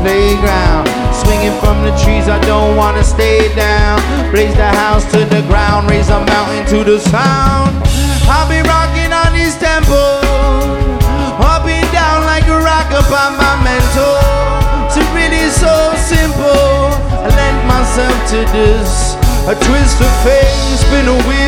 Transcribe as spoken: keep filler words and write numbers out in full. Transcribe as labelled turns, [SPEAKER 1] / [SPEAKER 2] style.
[SPEAKER 1] playground. Swinging from the trees, I don't wanna stay down. Raise the house to the ground, raise a mountain to the sound. I'll be rocking on this tempo, up and down like a rock upon my mental. It's really so simple. I lent myself to this, a twist of fate, spin a wheel.